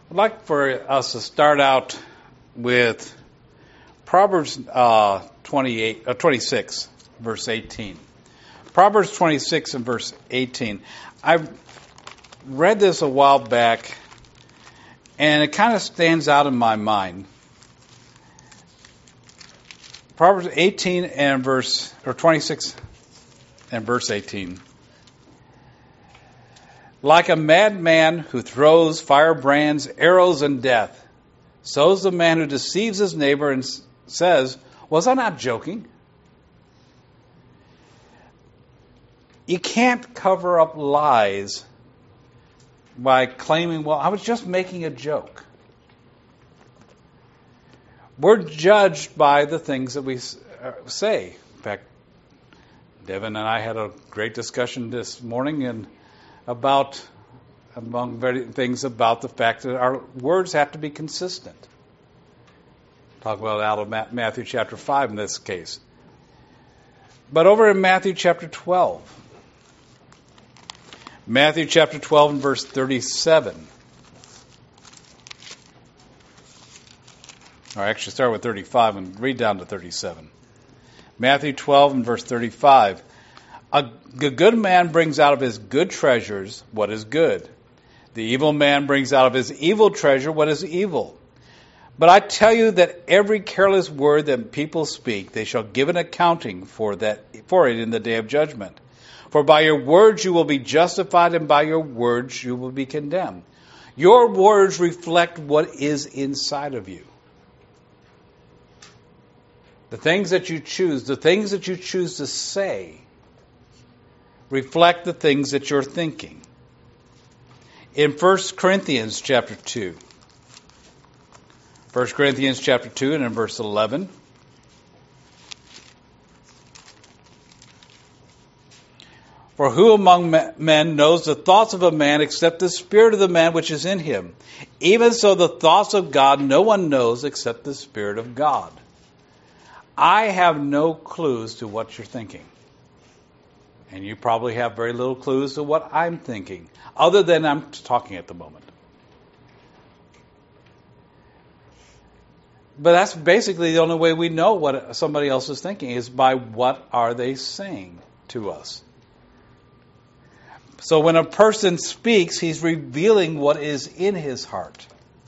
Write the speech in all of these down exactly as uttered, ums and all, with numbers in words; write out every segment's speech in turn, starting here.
I'd like for us to start out with Proverbs uh, twenty-eight, uh, twenty-six, verse eighteen. Proverbs twenty-six and verse eighteen. I read this a while back, and it kind of stands out in my mind. Proverbs eighteen and verse, or twenty-six and verse eighteen. Like a madman who throws firebrands, arrows, and death, so is the man who deceives his neighbor and says, was I not joking? You can't cover up lies by claiming, well, I was just making a joke. We're judged by the things that we say. In fact, Devin and I had a great discussion this morning and about, among very things, about the fact that our words have to be consistent. Talk about out of Matthew chapter five in this case. But over in Matthew chapter twelve, Matthew chapter twelve and verse thirty-seven. Or actually start with thirty-five and read down to thirty-seven. Matthew twelve and verse thirty-five. A good man brings out of his good treasures what is good. The evil man brings out of his evil treasure what is evil. But I tell you that every careless word that people speak, they shall give an accounting for that for it in the day of judgment. For by your words you will be justified, and by your words you will be condemned. Your words reflect what is inside of you. The things that you choose, the things that you choose to say, reflect the things that you're thinking. In First Corinthians chapter two, First Corinthians chapter two and in verse eleven, for who among men knows the thoughts of a man except the spirit of the man which is in him? Even so the thoughts of God no one knows except the Spirit of God. I have no clues to what you're thinking. And you probably have very little clues to what I'm thinking, other than I'm talking at the moment. But that's basically the only way we know what somebody else is thinking, is by what are they saying to us. So when a person speaks, he's revealing what is in his heart.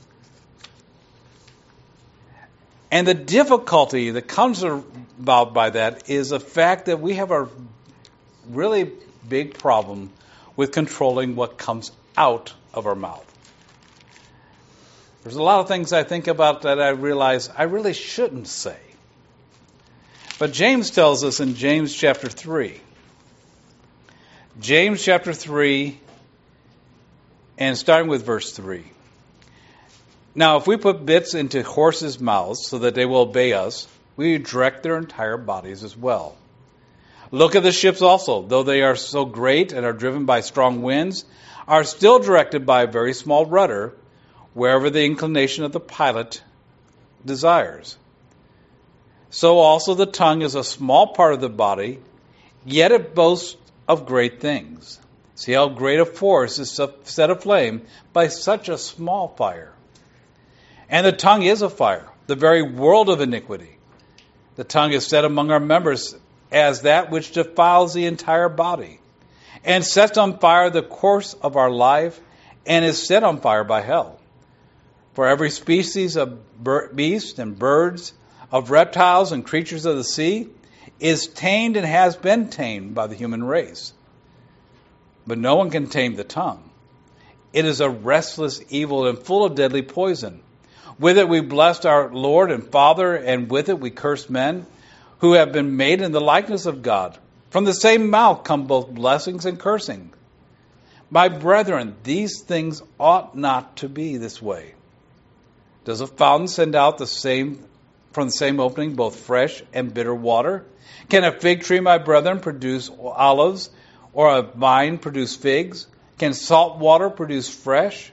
And the difficulty that comes about by that is the fact that we have a really big problem with controlling what comes out of our mouth. There's a lot of things I think about that I realize I really shouldn't say. But James tells us in James chapter three, James chapter three, and starting with verse three. Now, if we put bits into horses' mouths so that they will obey us, we direct their entire bodies as well. Look at the ships also, though they are so great and are driven by strong winds, are still directed by a very small rudder, wherever the inclination of the pilot desires. So also the tongue is a small part of the body, yet it boasts of great things. See how great a force is set aflame by such a small fire. And the tongue is a fire, the very world of iniquity. The tongue is set among our members as that which defiles the entire body, and sets on fire the course of our life, and is set on fire by hell. For every species of beasts and birds, of reptiles and creatures of the sea, is tamed and has been tamed by the human race. But no one can tame the tongue. It is a restless evil and full of deadly poison. With it we blessed our Lord and Father, and with it we curse men who have been made in the likeness of God. From the same mouth come both blessings and cursing. My brethren, these things ought not to be this way. Does a fountain send out the same from the same opening both fresh and bitter water? Can a fig tree, my brethren, produce olives, or a vine produce figs? Can salt water produce fresh?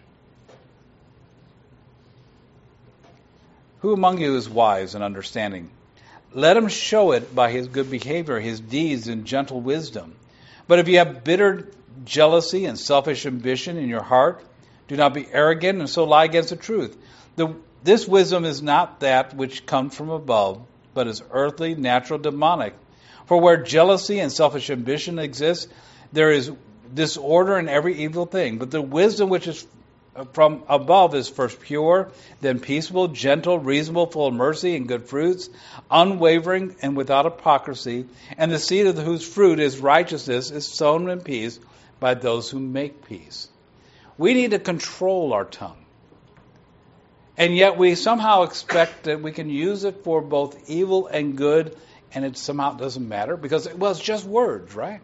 Who among you is wise and understanding? Let him show it by his good behavior, his deeds, and gentle wisdom. But if you have bitter jealousy and selfish ambition in your heart, Do not be arrogant and so lie against the truth. The, this wisdom is not that which comes from above, but is earthly, natural, demonic. For where jealousy and selfish ambition exist, there is disorder in every evil thing. But the wisdom which is from above is first pure, then peaceable, gentle, reasonable, full of mercy and good fruits, unwavering and without hypocrisy. And the seed of whose fruit is righteousness is sown in peace by those who make peace. We need to control our tongue. And yet we somehow expect that we can use it for both evil and good, and it somehow doesn't matter because, well, it's just words, right?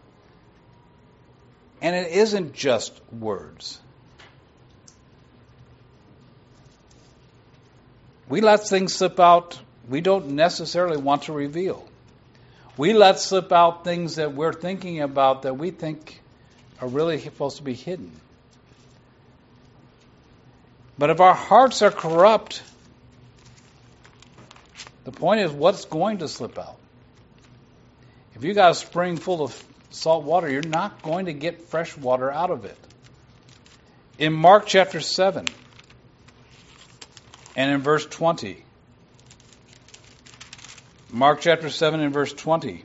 And it isn't just words. We let things slip out we don't necessarily want to reveal. We let slip out things that we're thinking about that we think are really supposed to be hidden. But if our hearts are corrupt, the point is, what's going to slip out? If you got a spring full of salt water, you're not going to get fresh water out of it. In Mark chapter seven and in verse twenty, Mark chapter seven and verse twenty,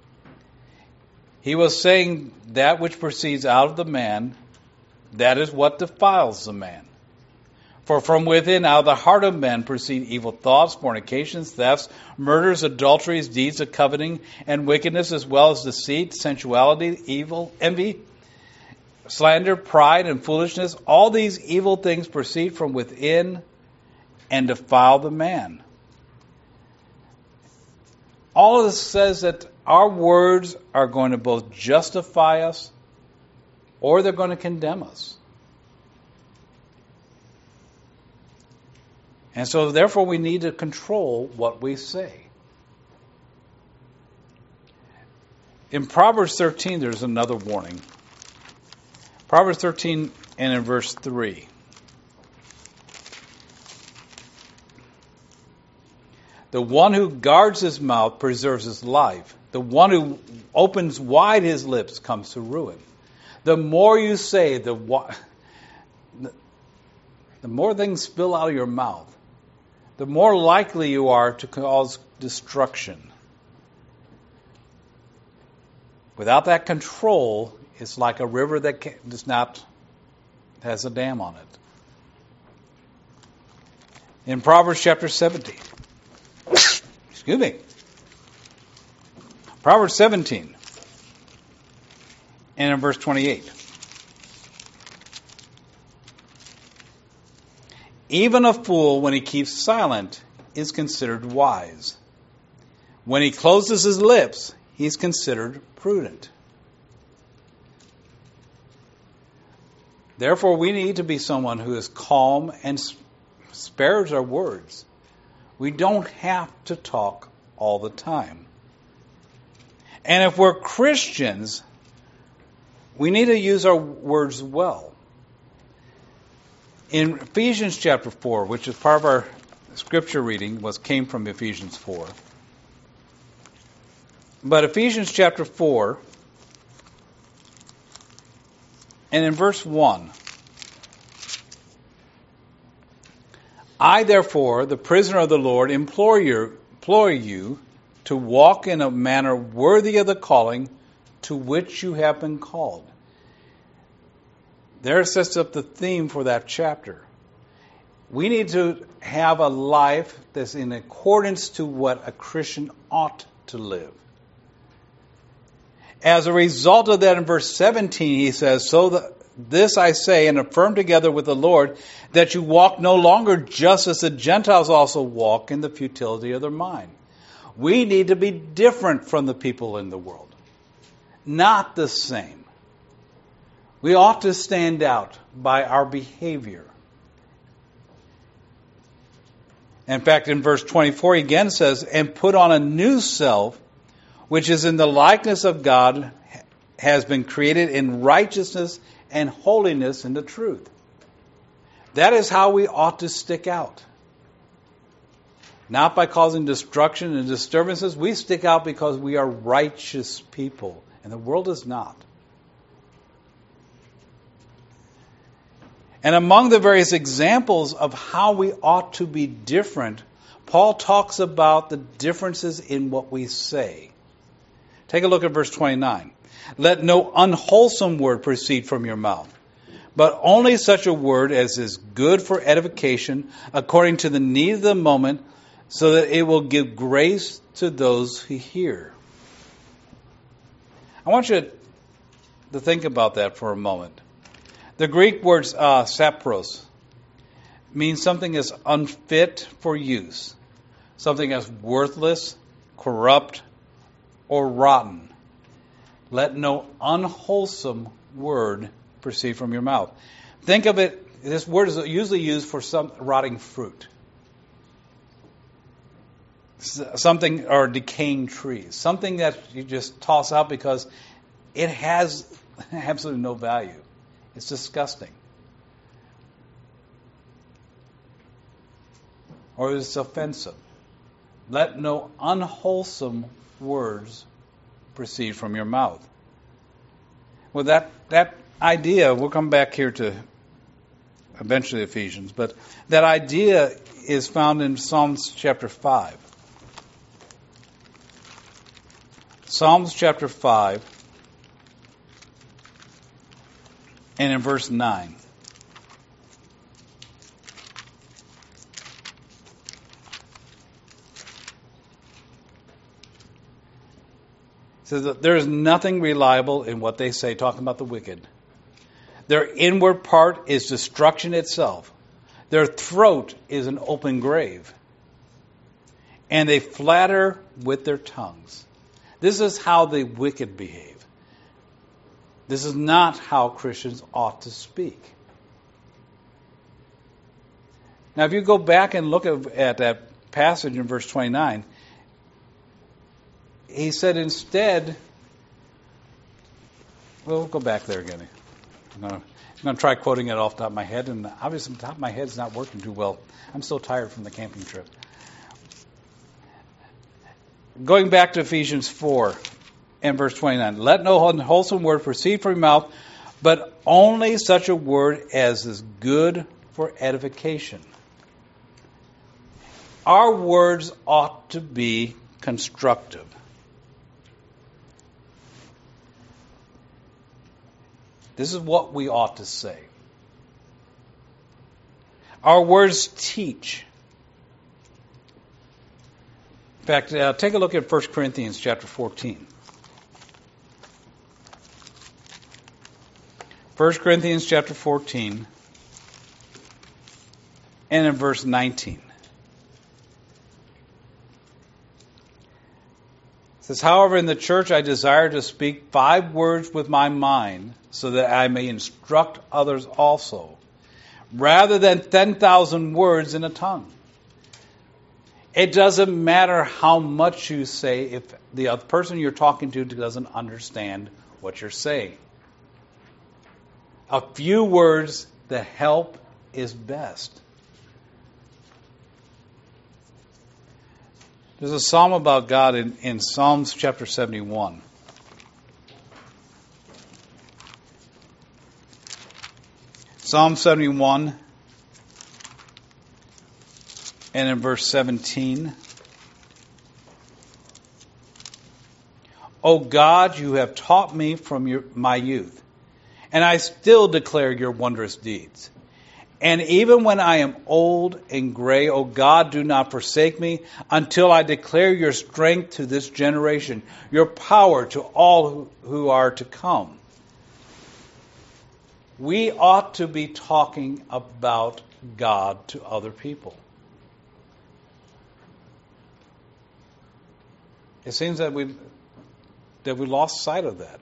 he was saying that which proceeds out of the man, that is what defiles the man. For from within, out of the heart of men, proceed evil thoughts, fornications, thefts, murders, adulteries, deeds of coveting, and wickedness, as well as deceit, sensuality, evil, envy, slander, pride, and foolishness. All these evil things proceed from within and defile the man. All of this says that our words are going to both justify us or they're going to condemn us. And so, therefore, we need to control what we say. In Proverbs thirteen, there's another warning. Proverbs thirteen and in verse three. The one who guards his mouth preserves his life. The one who opens wide his lips comes to ruin. The more you say, the, the more things spill out of your mouth, the more likely you are to cause destruction. Without that control, it's like a river that does not has a dam on it. In Proverbs chapter seventeen, excuse me, Proverbs seventeen, and in verse twenty-eight. Even a fool, when he keeps silent, is considered wise. When he closes his lips, he is considered prudent. Therefore, we need to be someone who is calm and spares our words. We don't have to talk all the time. And if we're Christians, we need to use our words well. In Ephesians chapter four, which is part of our scripture reading, was came from Ephesians four. But Ephesians chapter four, and in verse one, I therefore, the prisoner of the Lord, implore you, implore you to walk in a manner worthy of the calling to which you have been called. There sets up the theme for that chapter. We need to have a life that's in accordance to what a Christian ought to live. As a result of that, in verse seventeen, he says, So that this I say and affirm together with the Lord, that you walk no longer just as the Gentiles also walk in the futility of their mind. We need to be different from the people in the world, not the same. We ought to stand out by our behavior. In fact, in verse twenty-four, he again says, and put on a new self, which is in the likeness of God, has been created in righteousness and holiness in the truth. That is how we ought to stick out. Not by causing destruction and disturbances. We stick out because we are righteous people, and the world is not. And among the various examples of how we ought to be different, Paul talks about the differences in what we say. Take a look at verse twenty-nine. Let no unwholesome word proceed from your mouth, but only such a word as is good for edification according to the need of the moment, so that it will give grace to those who hear. I want you to think about that for a moment. The Greek words uh, sapros means something as unfit for use, something as worthless, corrupt, or rotten. Let no unwholesome word proceed from your mouth. Think of it, this word is usually used for some rotting fruit. Something, or decaying trees. Something that you just toss out because it has absolutely no value. It's disgusting. Or it's offensive. Let no unwholesome words proceed from your mouth. Well, that, that idea, we'll come back here to eventually Ephesians, but that idea is found in Psalms chapter five. Psalms chapter five and in verse nine. It says that there is nothing reliable in what they say, talking about the wicked. Their inward part is destruction itself. Their throat is an open grave. And they flatter with their tongues. This is how the wicked behave. This is not how Christians ought to speak. Now, if you go back and look at, at that passage in verse twenty-nine, he said instead, well, we'll go back there again. I'm going, to, I'm going to try quoting it off the top of my head, and obviously the top of my head is not working too well. I'm so tired from the camping trip. Going back to Ephesians four and verse twenty-nine. Let no unwholesome word proceed from your mouth, but only such a word as is good for edification. Our words ought to be constructive. This is what we ought to say. Our words teach. In fact, uh, take a look at First Corinthians chapter fourteen. First Corinthians chapter fourteen and in verse nineteen. It says, however, in the church I desire to speak five words with my mind, so that I may instruct others also, rather than ten thousand words in a tongue. It doesn't matter how much you say if the other person you're talking to doesn't understand what you're saying. A few words that help is best. There's a psalm about God in, in Psalms chapter seventy-one. Psalm seventy-one and in verse seventeen. O God, you have taught me from your, my youth, and I still declare your wondrous deeds. And even when I am old and gray, O God, do not forsake me until I declare your strength to this generation, your power to all who, who are to come. We ought to be talking about God to other people. It seems that we that we lost sight of that.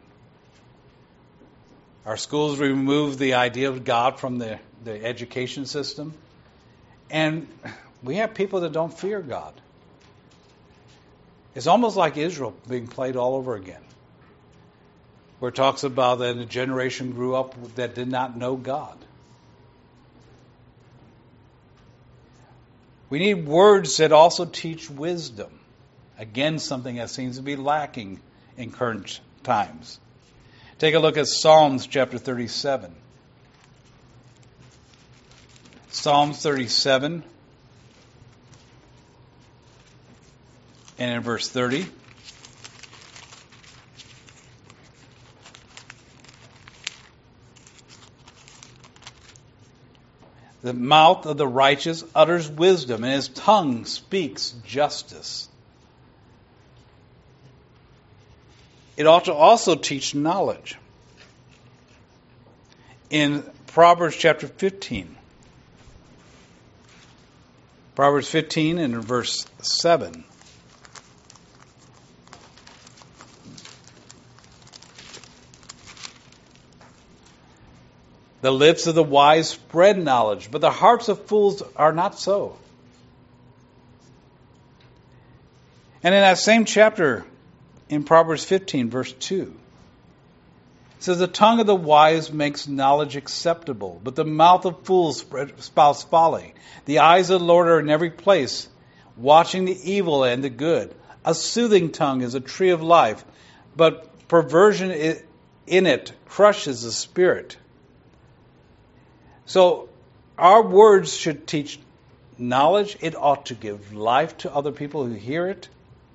Our schools removed the idea of God from the, the education system. And we have people that don't fear God. It's almost like Israel being played all over again. Where it talks about that a generation grew up that did not know God. We need words that also teach wisdom. Again, something that seems to be lacking in current times. Take a look at Psalms chapter thirty-seven. Psalms thirty-seven and in verse thirty. The mouth of the righteous utters wisdom, and his tongue speaks justice. It ought to also teach knowledge. In Proverbs chapter fifteen, Proverbs fifteen and in verse seven. The lips of the wise spread knowledge, but the hearts of fools are not so. And in that same chapter, in Proverbs fifteen, verse two, it says, the tongue of the wise makes knowledge acceptable, but the mouth of fools spouts folly. The eyes of the Lord are in every place, watching the evil and the good. A soothing tongue is a tree of life, but perversion in it crushes the spirit. So our words should teach knowledge. It ought to give life to other people who hear it.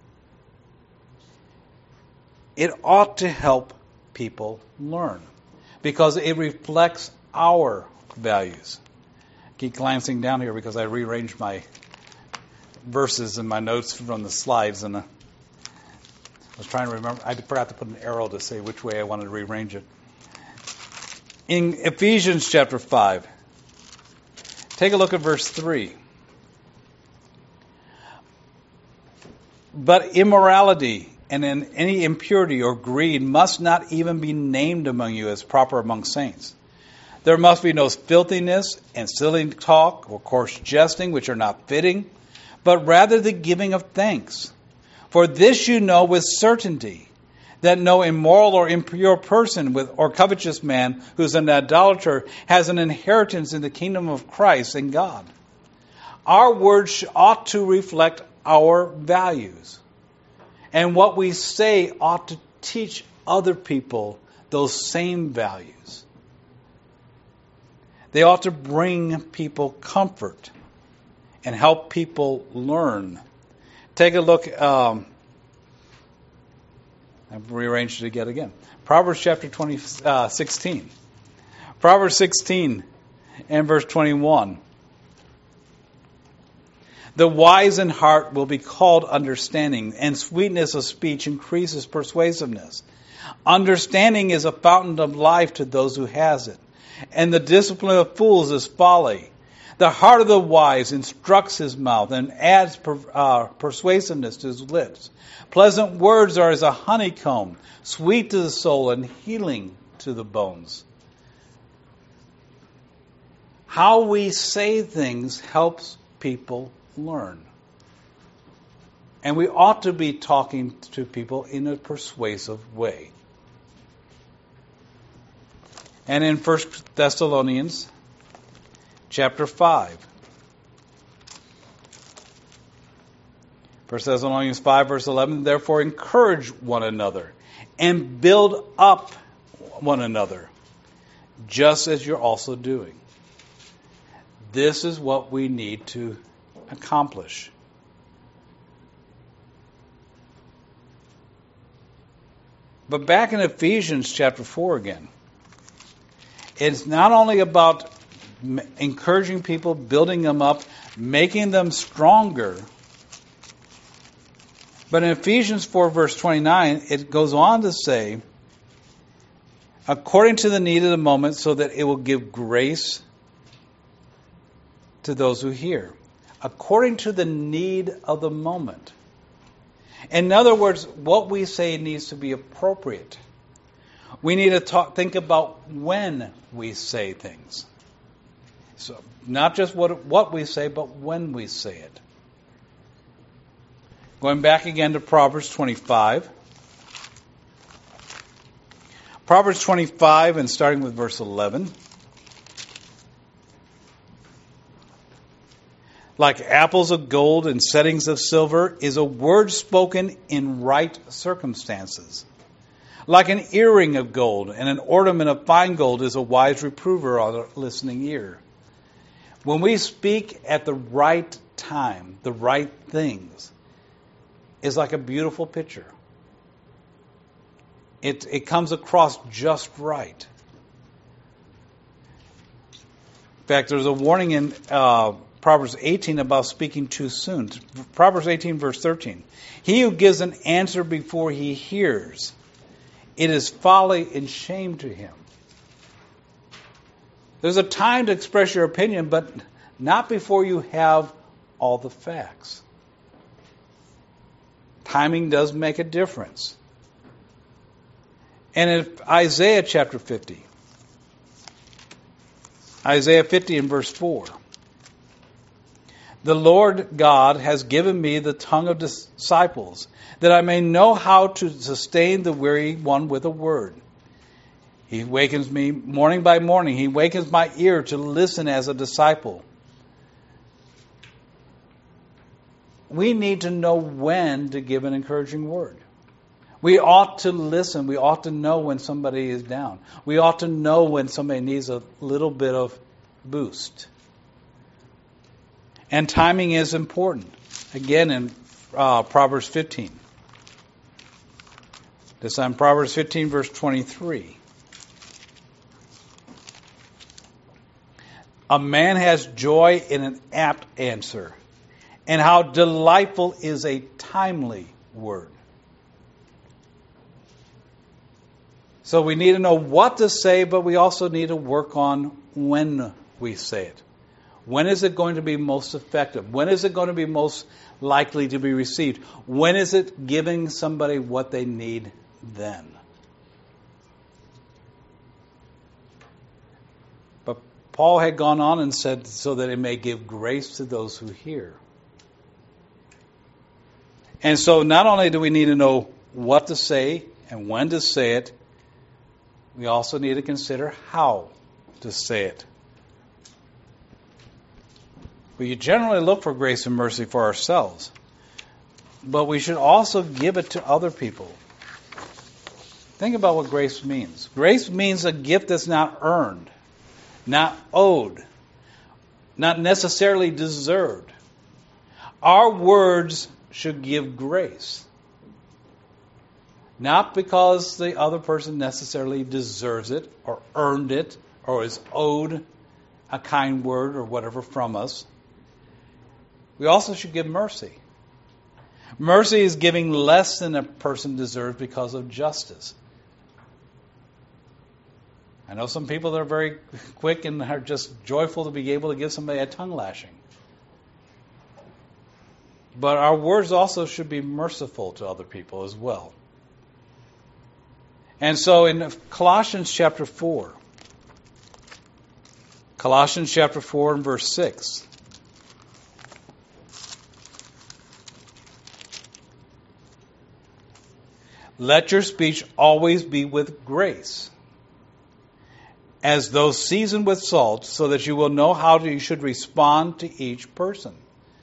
It ought to help people learn because it reflects our values. I keep glancing down here because I rearranged my verses in my notes from the slides, and I was trying to remember. I forgot to put an arrow to say which way I wanted to rearrange it. In Ephesians chapter five, take a look at verse three. But immorality and in any impurity or greed must not even be named among you as proper among saints. There must be no filthiness and silly talk or coarse jesting, which are not fitting, but rather the giving of thanks. For this you know with certainty, that no immoral or impure person with or covetous man who is an idolater has an inheritance in the kingdom of Christ and God. Our words ought to reflect our values. And what we say ought to teach other people those same values. They ought to bring people comfort and help people learn. Take a look. Um, I've rearranged it again. again. Proverbs chapter twenty, uh, sixteen. Proverbs sixteen and verse twenty-one. The wise in heart will be called understanding, and sweetness of speech increases persuasiveness. Understanding is a fountain of life to those who has it, and the discipline of fools is folly. The heart of the wise instructs his mouth and adds per, uh, persuasiveness to his lips. Pleasant words are as a honeycomb, sweet to the soul and healing to the bones. How we say things helps people learn. And we ought to be talking to people in a persuasive way. And in First Thessalonians chapter five. First Thessalonians five, verse eleven, therefore encourage one another and build up one another, just as you're also doing. This is what we need to accomplish. But back in Ephesians chapter four again, it's not only about encouraging people, building them up, making them stronger. But in Ephesians four, verse twenty-nine, it goes on to say, according to the need of the moment, so that it will give grace to those who hear. According to the need of the moment. In other words, what we say needs to be appropriate. We need to talk, think about when we say things. So not just what what we say, but when we say it. Going back again to Proverbs twenty-five. Proverbs twenty-five and starting with verse eleven. Like apples of gold and settings of silver is a word spoken in right circumstances. Like an earring of gold and an ornament of fine gold is a wise reprover on a listening ear. When we speak at the right time, the right things, it's like a beautiful picture. It, it comes across just right. In fact, there's a warning in uh, Proverbs eighteen about speaking too soon. Proverbs eighteen, verse thirteen. He who gives an answer before he hears, it is folly and shame to him. There's a time to express your opinion, but not before you have all the facts. Timing does make a difference. And in Isaiah chapter fifty, Isaiah fifty and verse four, the Lord God has given me the tongue of disciples, that I may know how to sustain the weary one with a word. He wakens me morning by morning. He wakens my ear to listen as a disciple. We need to know when to give an encouraging word. We ought to listen. We ought to know when somebody is down. We ought to know when somebody needs a little bit of boost. And timing is important. Again, in uh, Proverbs fifteen. This time, Proverbs fifteen, verse twenty-three. A man has joy in an apt answer, and how delightful is a timely word. So we need to know what to say, but we also need to work on when we say it. When is it going to be most effective? When is it going to be most likely to be received? When is it giving somebody what they need then? But Paul had gone on and said, so that it may give grace to those who hear. And so not only do we need to know what to say and when to say it, we also need to consider how to say it. We generally look for grace and mercy for ourselves, but we should also give it to other people. Think about what grace means. Grace means a gift that's not earned, not owed, not necessarily deserved. Our words should give grace. Not because the other person necessarily deserves it or earned it or is owed a kind word or whatever from us. We also should give mercy. Mercy is giving less than a person deserves because of justice. I know some people that are very quick and are just joyful to be able to give somebody a tongue lashing. But our words also should be merciful to other people as well. And so in Colossians chapter four, Colossians chapter four and verse six, let your speech always be with grace, as though seasoned with salt, so that you will know how you should respond to each person.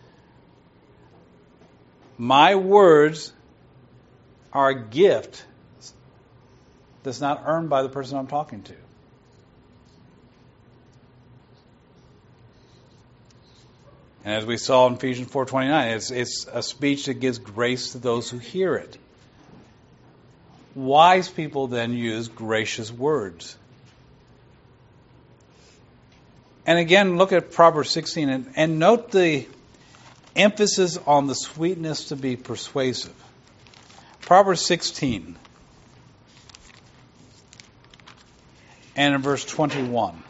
My words are a gift that's not earned by the person I'm talking to. And as we saw in Ephesians four twenty-nine, it's, it's a speech that gives grace to those who hear it. Wise people then use gracious words. And again, look at Proverbs sixteen and, and note the emphasis on the sweetness to be persuasive. Proverbs sixteen and in verse twenty-one.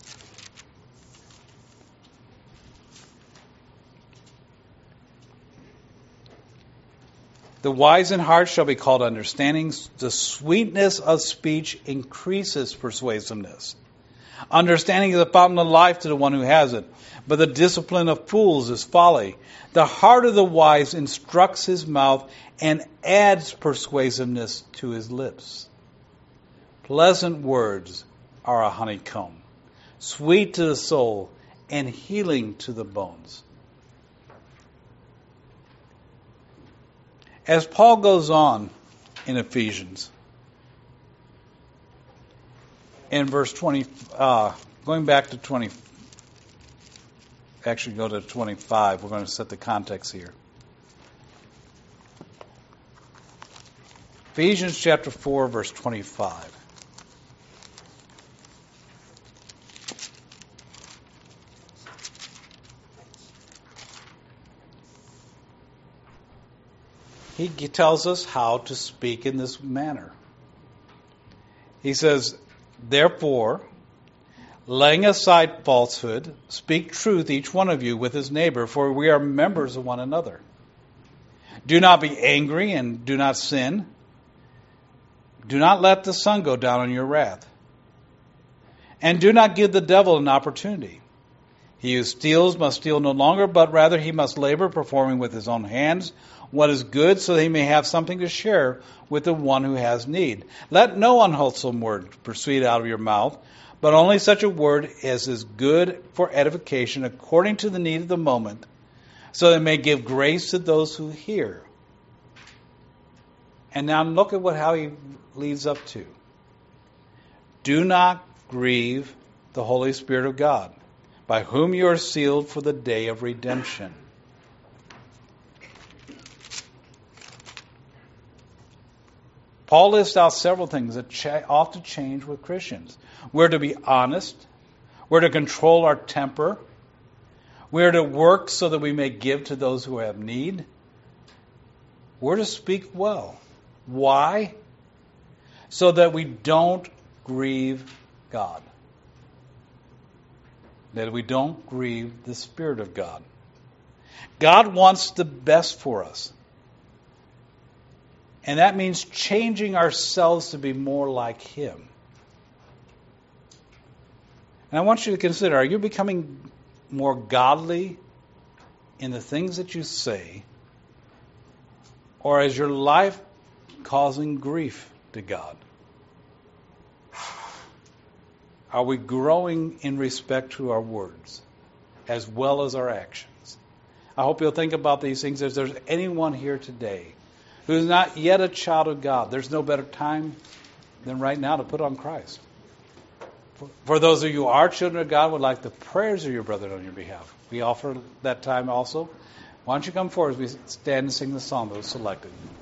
The wise in heart shall be called understanding. The sweetness of speech increases persuasiveness. Understanding is a fountain of life to the one who has it, but the discipline of fools is folly. The heart of the wise instructs his mouth and adds persuasiveness to his lips. Pleasant words are a honeycomb, sweet to the soul and healing to the bones. As Paul goes on in Ephesians, in verse twenty, uh, going back to twenty, actually go to twenty-five. We're going to set the context here. Ephesians chapter four, verse twenty-five. He tells us how to speak in this manner. He says, therefore, laying aside falsehood, speak truth each one of you with his neighbor, for we are members of one another. Do not be angry and do not sin. Do not let the sun go down on your wrath. And do not give the devil an opportunity. He who steals must steal no longer, but rather he must labor, performing with his own hands what is good, so that he may have something to share with the one who has need. Let no unwholesome word proceed out of your mouth, but only such a word as is good for edification according to the need of the moment, so that it may give grace to those who hear. And now look at what how he leads up to. Do not grieve the Holy Spirit of God, by whom you are sealed for the day of redemption. Paul lists out several things that cha- ought to change with Christians. We're to be honest. We're to control our temper. We're to work so that we may give to those who have need. We're to speak well. Why? So that we don't grieve God. That we don't grieve the Spirit of God. God wants the best for us. And that means changing ourselves to be more like Him. And I want you to consider, are you becoming more godly in the things that you say? Or is your life causing grief to God? Are we growing in respect to our words as well as our actions? I hope you'll think about these things. If there's anyone here today who is not yet a child of God, there's no better time than right now to put on Christ. For, for those of you who are children of God, would like the prayers of your brethren on your behalf. We offer that time also. Why don't you come forward as we stand and sing the song that was selected.